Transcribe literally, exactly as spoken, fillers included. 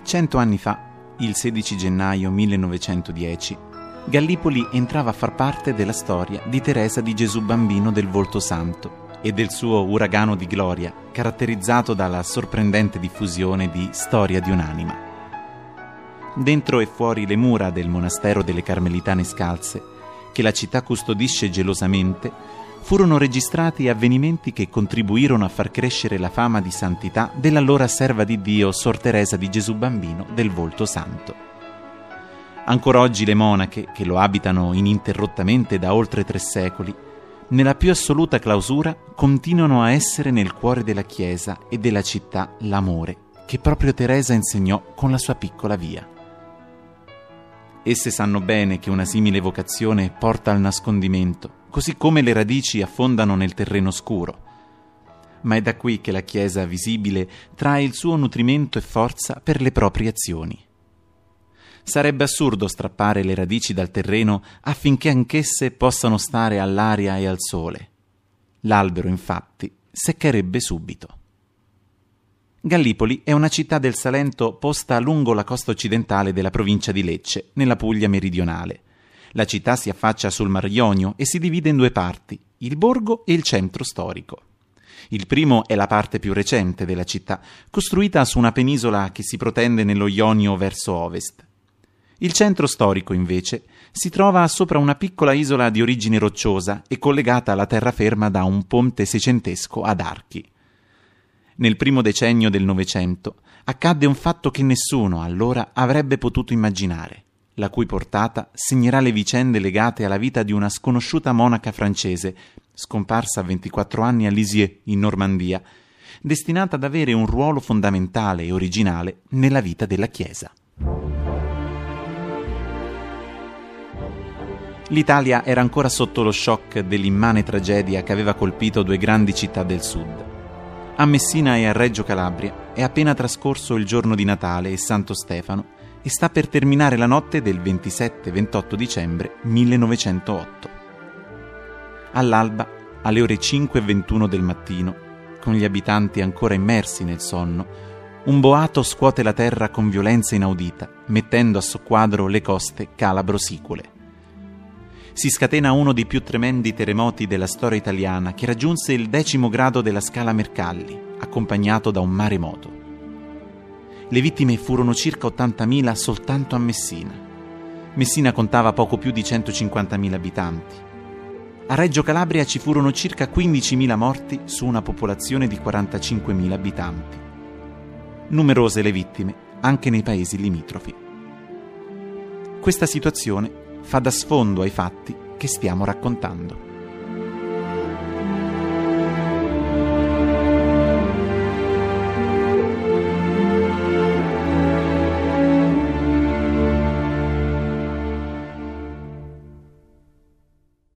Cento anni fa, il sedici gennaio millenovecentodieci, Gallipoli entrava a far parte della storia di Teresa di Gesù Bambino del Volto Santo e del suo uragano di gloria, caratterizzato dalla sorprendente diffusione di Storia di un'anima. Dentro e fuori le mura del monastero delle Carmelitane Scalze, che la città custodisce gelosamente, furono registrati avvenimenti che contribuirono a far crescere la fama di santità dell'allora serva di Dio Sor Teresa di Gesù Bambino del Volto Santo. Ancora oggi le monache, che lo abitano ininterrottamente da oltre tre secoli, nella più assoluta clausura continuano a essere nel cuore della Chiesa e della città l'amore che proprio Teresa insegnò con la sua piccola via. Esse sanno bene che una simile vocazione porta al nascondimento, così come le radici affondano nel terreno scuro. Ma è da qui che la Chiesa visibile trae il suo nutrimento e forza per le proprie azioni. Sarebbe assurdo strappare le radici dal terreno affinché anch'esse possano stare all'aria e al sole. L'albero, infatti, seccherebbe subito. Gallipoli è una città del Salento posta lungo la costa occidentale della provincia di Lecce, nella Puglia meridionale. La città si affaccia sul Mar Ionio e si divide in due parti, il borgo e il centro storico. Il primo è la parte più recente della città, costruita su una penisola che si protende nello Ionio verso ovest. Il centro storico, invece, si trova sopra una piccola isola di origine rocciosa e collegata alla terraferma da un ponte seicentesco ad archi. Nel primo decennio del Novecento accadde un fatto che nessuno allora avrebbe potuto immaginare, la cui portata segnerà le vicende legate alla vita di una sconosciuta monaca francese, scomparsa a ventiquattro anni a Lisieux, in Normandia, destinata ad avere un ruolo fondamentale e originale nella vita della Chiesa. L'Italia era ancora sotto lo shock dell'immane tragedia che aveva colpito due grandi città del sud. A Messina e a Reggio Calabria è appena trascorso il giorno di Natale e Santo Stefano e sta per terminare la notte del ventisette ventotto dicembre millenovecentootto. All'alba, alle ore cinque e ventuno del mattino, con gli abitanti ancora immersi nel sonno, un boato scuote la terra con violenza inaudita, mettendo a soqquadro le coste calabro-sicule. Si scatena uno dei più tremendi terremoti della storia italiana, che raggiunse il decimo grado della scala Mercalli, accompagnato da un maremoto. Le vittime furono circa ottantamila soltanto a Messina. Messina contava poco più di centocinquantamila abitanti. A Reggio Calabria ci furono circa quindicimila morti su una popolazione di quarantacinquemila abitanti. Numerose le vittime anche nei paesi limitrofi. Questa situazione fa da sfondo ai fatti che stiamo raccontando.